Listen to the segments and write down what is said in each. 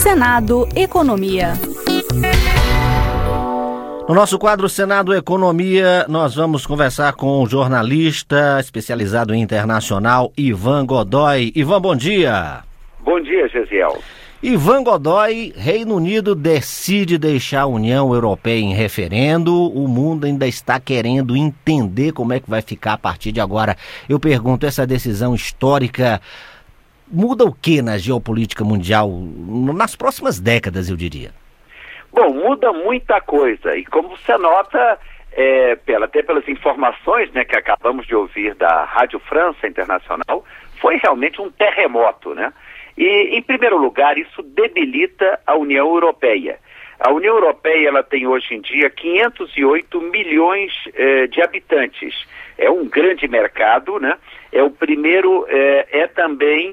Senado Economia. No nosso quadro Senado Economia, nós vamos conversar com o jornalista especializado em internacional, Ivan Godoy. Ivan, bom dia. Bom dia, Gesiel. Ivan Godoy, Reino Unido decide deixar a União Europeia em referendo. O mundo ainda está querendo entender como é que vai ficar a partir de agora. Eu pergunto, essa decisão histórica muda o que na geopolítica mundial nas próximas décadas, eu diria? Bom, muda muita coisa, e como você nota, até pelas informações, né, que acabamos de ouvir da Rádio França Internacional, foi realmente um terremoto, né? E, em primeiro lugar, isso debilita a União Europeia. A União Europeia, ela tem hoje em dia 508 milhões de habitantes. É um grande mercado, né? É o primeiro, também,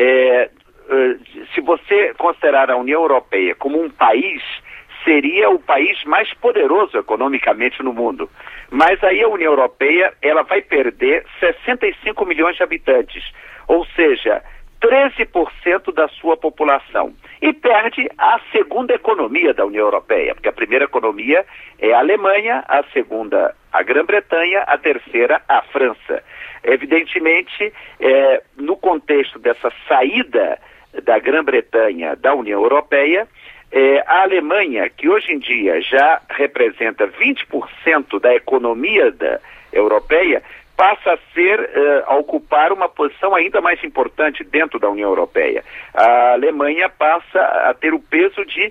se você considerar a União Europeia como um país, seria o país mais poderoso economicamente no mundo. Mas aí a União Europeia, ela vai perder 65 milhões de habitantes, ou seja, 13% da sua população. E perde a segunda economia da União Europeia, porque a primeira economia é a Alemanha, a segunda a Grã-Bretanha, a terceira a França. Evidentemente, no contexto dessa saída da Grã-Bretanha da União Europeia, a Alemanha, que hoje em dia já representa 20% da economia europeia, passa a ocupar uma posição ainda mais importante dentro da União Europeia. A Alemanha passa a ter o peso de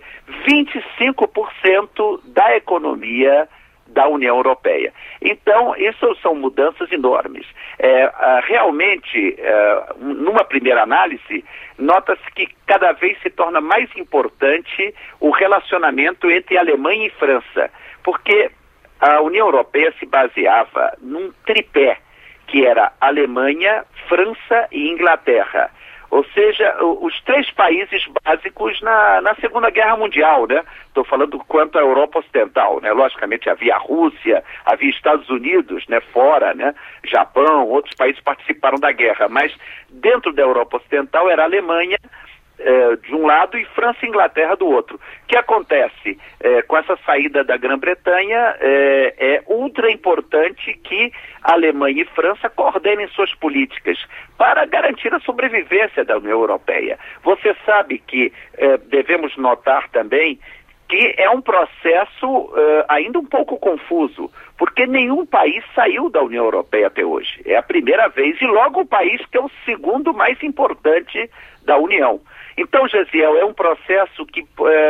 25% da economia da União Europeia. Então, isso são mudanças enormes. Realmente, numa primeira análise, nota-se que cada vez se torna mais importante o relacionamento entre Alemanha e França, porque a União Europeia se baseava num tripé, que era Alemanha, França e Inglaterra. Ou seja, os três países básicos na Segunda Guerra Mundial, né? Estou falando quanto à Europa Ocidental, né? Logicamente havia a Rússia, havia Estados Unidos, né? Fora, né? Japão, outros países participaram da guerra, mas dentro da Europa Ocidental era a Alemanha de um lado e França e Inglaterra do outro. O que acontece com essa saída da Grã-Bretanha? É ultra importante que a Alemanha e França coordenem suas políticas para garantir a sobrevivência da União Europeia. Você sabe que devemos notar também que é um processo ainda um pouco confuso, porque nenhum país saiu da União Europeia até hoje. É a primeira vez, e logo o país que é o segundo mais importante da União. Então, Gesiel, é um processo que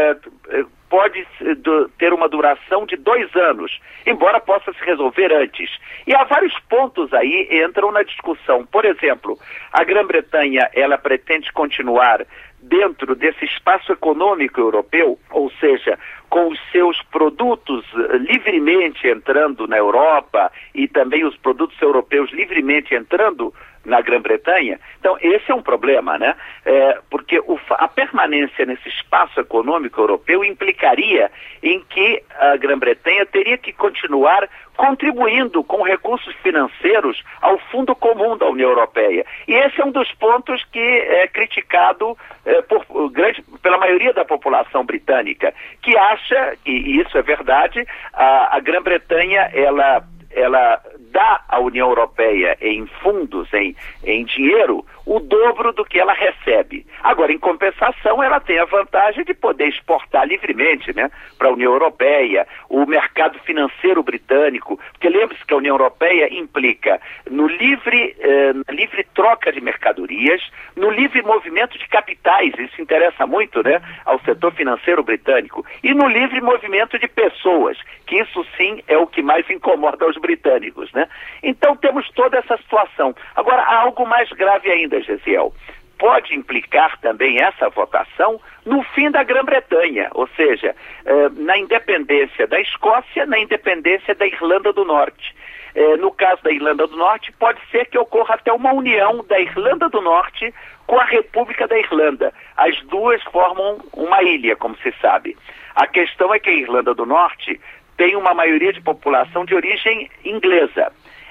pode ter uma duração de 2 anos, embora possa se resolver antes. E há vários pontos aí entram na discussão. Por exemplo, a Grã-Bretanha, ela pretende continuar dentro desse espaço econômico europeu, ou seja, com os seus produtos livremente entrando na Europa e também os produtos europeus livremente entrando na Grã-Bretanha. Então, esse é um problema, né? Porque a permanência nesse espaço econômico europeu implicaria em que a Grã-Bretanha teria que continuar contribuindo com recursos financeiros ao Fundo Comum da União Europeia. E esse é um dos pontos que é criticado pela maioria da população britânica, que acha, e isso é verdade, a Grã-Bretanha, ela dá à União Europeia em fundos, em dinheiro, o dobro do que ela recebe. Agora, em compensação, ela tem a vantagem de poder exportar livremente, né, para a União Europeia, o mercado financeiro britânico, porque lembre-se que a União Europeia implica na livre troca de mercadorias, no livre movimento de capitais, isso interessa muito, né, ao setor financeiro britânico, e no livre movimento de pessoas, que isso sim é o que mais incomoda os britânicos, né? Então temos toda essa situação. Agora, há algo mais grave ainda, Gesiel. Pode implicar também essa votação no fim da Grã-Bretanha, ou seja, na independência da Escócia, na independência da Irlanda do Norte. No caso da Irlanda do Norte, pode ser que ocorra até uma união da Irlanda do Norte com a República da Irlanda. As duas formam uma ilha, como se sabe. A questão é que a Irlanda do Norte tem uma maioria de população de origem inglesa.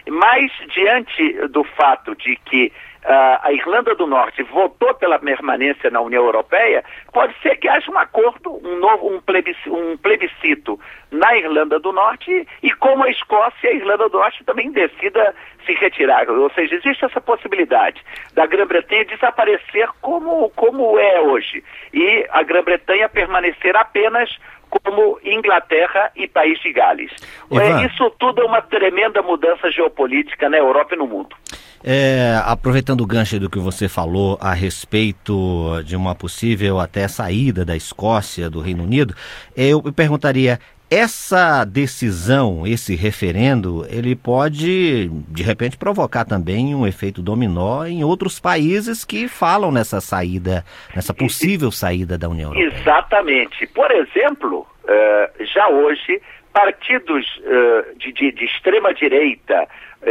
Mas, diante do fato de que a Irlanda do Norte votou pela permanência na União Europeia, pode ser que haja um acordo, um plebiscito na Irlanda do Norte, e como a Escócia, a Irlanda do Norte também decida se retirar. Ou seja, existe essa possibilidade da Grã-Bretanha desaparecer como é hoje, e a Grã-Bretanha permanecer apenas como Inglaterra e País de Gales. Isso tudo é uma tremenda mudança geopolítica na Europa e no mundo. Aproveitando o gancho do que você falou a respeito de uma possível até saída da Escócia, do Reino Unido, eu perguntaria, essa decisão, esse referendo, ele pode, de repente, provocar também um efeito dominó em outros países que falam nessa saída, nessa possível saída da União Europeia. Exatamente. Por exemplo, já hoje, partidos de extrema-direita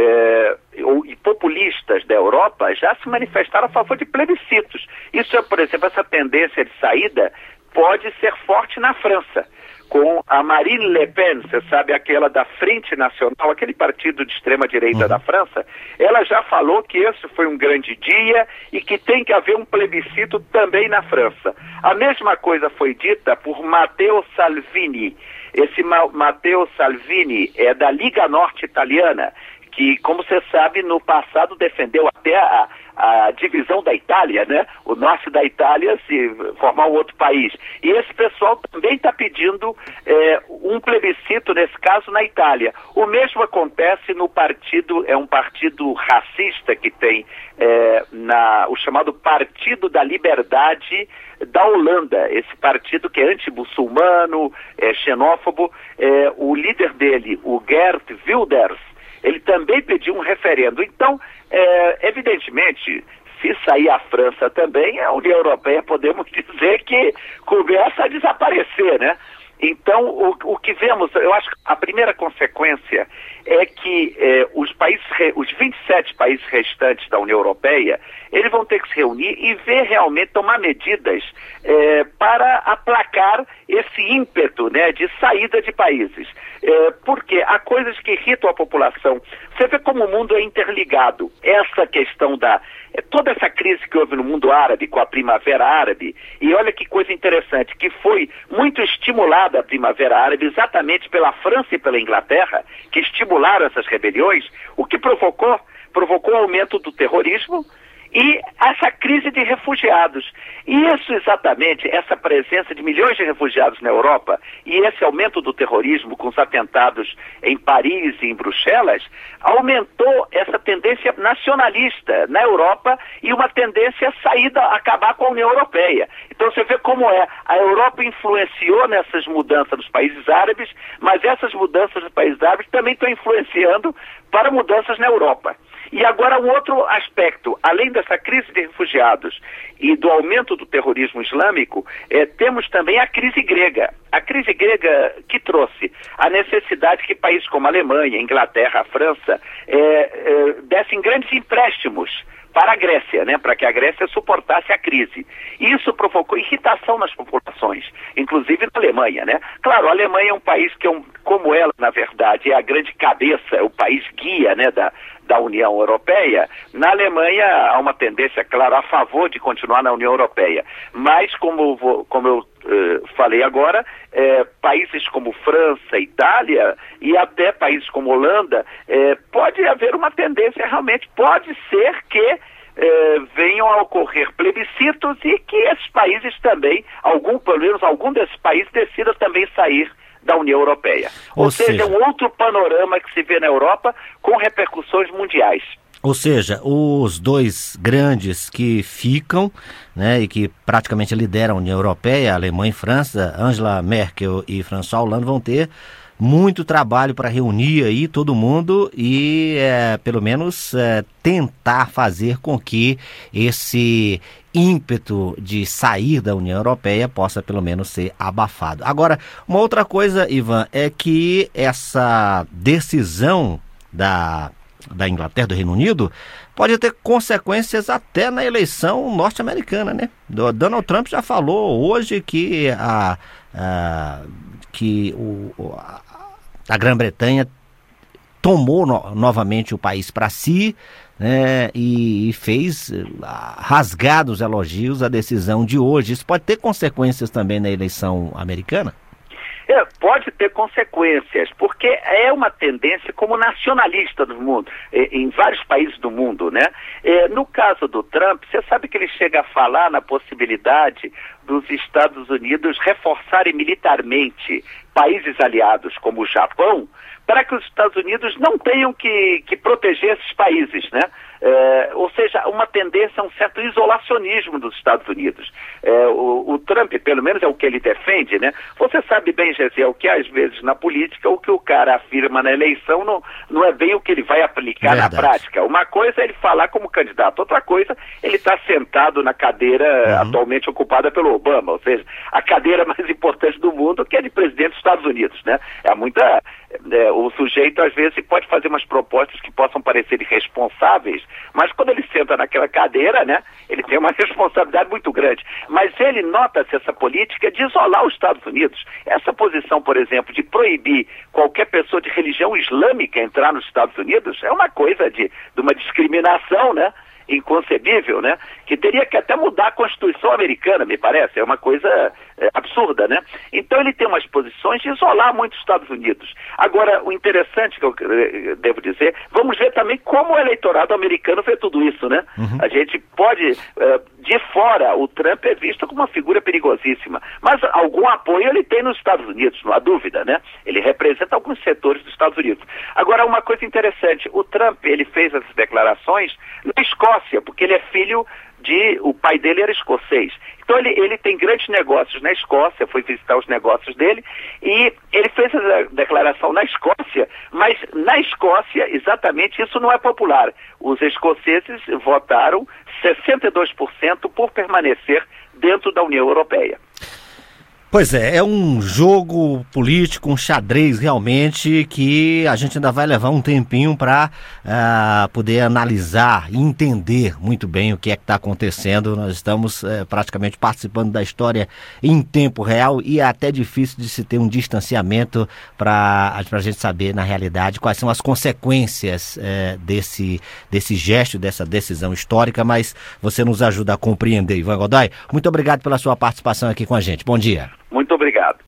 e populistas da Europa já se manifestaram a favor de plebiscitos. Isso, por exemplo, essa tendência de saída pode ser forte na França, com a Marine Le Pen, você sabe, aquela da Frente Nacional, aquele partido de extrema-direita da França. Ela já falou que esse foi um grande dia e que tem que haver um plebiscito também na França. A mesma coisa foi dita por Matteo Salvini. Esse Matteo Salvini é da Liga Norte Italiana, que, como você sabe, no passado defendeu até a divisão da Itália, né? O norte da Itália se formar um outro país. E esse pessoal também está pedindo um plebiscito, nesse caso, na Itália. O mesmo acontece no partido, é um partido racista que tem o chamado Partido da Liberdade da Holanda. Esse partido que é anti-muçulmano, xenófobo, o líder dele, o Geert Wilders, ele também pediu um referendo. Então, evidentemente, se sair a França também, a União Europeia, podemos dizer que começa a desaparecer, né? Então, o que vemos, eu acho que a primeira consequência é que os 27 países restantes da União Europeia, eles vão ter que se reunir e ver realmente, tomar medidas para aplacar esse ímpeto, né, de saída de países. Porque há coisas que irritam a população. Você vê como o mundo é interligado. Essa questão toda essa crise que houve no mundo árabe, com a Primavera Árabe, e olha que coisa interessante, que foi muito estimulada a Primavera Árabe exatamente pela França e pela Inglaterra, que estimularam essas rebeliões, o que provocou o aumento do terrorismo e essa crise de refugiados. E isso exatamente, essa presença de milhões de refugiados na Europa e esse aumento do terrorismo com os atentados em Paris e em Bruxelas, aumentou essa tendência nacionalista na Europa e uma tendência a acabar com a União Europeia. Então você vê como a Europa influenciou nessas mudanças dos países árabes, mas essas mudanças dos países árabes também estão influenciando para mudanças na Europa. E agora um outro aspecto, além dessa crise de refugiados e do aumento do terrorismo islâmico, temos também a crise grega. A crise grega que trouxe a necessidade que países como a Alemanha, a Inglaterra, a França dessem grandes empréstimos para a Grécia, né, para que a Grécia suportasse a crise. Isso provocou irritação nas populações, inclusive na Alemanha, né? Claro, a Alemanha é um país que, como ela, na verdade, é a grande cabeça, é o país guia, né, da União Europeia. Na Alemanha há uma tendência, claro, a favor de continuar na União Europeia. Mas, como eu falei agora, países como França, Itália e até países como Holanda, pode haver uma tendência, realmente, pode ser que venham a ocorrer plebiscitos e que esses países também, pelo menos algum desses países, decida também sair da União Europeia. Ou seja, um outro panorama que se vê na Europa com repercussões mundiais. Ou seja, os dois grandes que ficam, né, e que praticamente lideram a União Europeia, Alemanha e França, Angela Merkel e François Hollande, vão ter muito trabalho para reunir aí todo mundo e, pelo menos, tentar fazer com que esse ímpeto de sair da União Europeia possa, pelo menos, ser abafado. Agora, uma outra coisa, Ivan, é que essa decisão da Inglaterra, do Reino Unido, pode ter consequências até na eleição norte-americana, né? Donald Trump já falou hoje que a Grã-Bretanha tomou novamente o país para si, né, e fez rasgados elogios à decisão de hoje. Isso pode ter consequências também na eleição americana? Pode ter consequências, porque é uma tendência como nacionalista do mundo, em vários países do mundo, né? No caso do Trump, você sabe que ele chega a falar na possibilidade dos Estados Unidos reforçarem militarmente países aliados como o Japão, para que os Estados Unidos não tenham que proteger esses países, né? Ou seja, uma tendência a um certo isolacionismo dos Estados Unidos. O Trump, pelo menos é o que ele defende, né? Você sabe bem, Gesiel, que às vezes na política o que o cara afirma na eleição não é bem o que ele vai aplicar na prática. Uma coisa é ele falar como candidato, outra coisa ele está sentado na cadeira atualmente ocupada pelo Obama, ou seja, a cadeira mais importante do mundo, que é de presidente dos Estados Unidos, né? O sujeito às vezes pode fazer umas propostas que possam parecer irresponsáveis, mas quando ele senta naquela cadeira, né, ele tem uma responsabilidade muito grande. Mas ele nota-se essa política de isolar os Estados Unidos. Essa posição, por exemplo, de proibir qualquer pessoa de religião islâmica entrar nos Estados Unidos é uma coisa de uma discriminação, né? Inconcebível, né? Que teria que até mudar a Constituição americana, me parece. É uma coisa absurda, né? Então ele tem umas posições de isolar muito os Estados Unidos. Agora, o interessante que eu devo dizer, vamos ver também como o eleitorado americano vê tudo isso, né? A gente pode, de fora, o Trump é visto como uma figura perigosíssima, mas algum apoio ele tem nos Estados Unidos, não há dúvida, né? Ele representa alguns setores dos Estados Unidos. Agora, uma coisa interessante, o Trump, ele fez essas declarações na Escócia, porque ele é filho o pai dele era escocês. Então ele tem grandes negócios na Escócia, foi visitar os negócios dele, e ele fez essa declaração na Escócia, mas na Escócia, exatamente, isso não é popular. Os escoceses votaram 62% por permanecer dentro da União Europeia. Pois é um jogo político, um xadrez realmente que a gente ainda vai levar um tempinho para poder analisar e entender muito bem o que é que está acontecendo. Nós estamos praticamente participando da história em tempo real e é até difícil de se ter um distanciamento para a gente saber, na realidade, quais são as consequências desse gesto, dessa decisão histórica, mas você nos ajuda a compreender, Ivan Godoy. Muito obrigado pela sua participação aqui com a gente. Bom dia. Muito obrigado.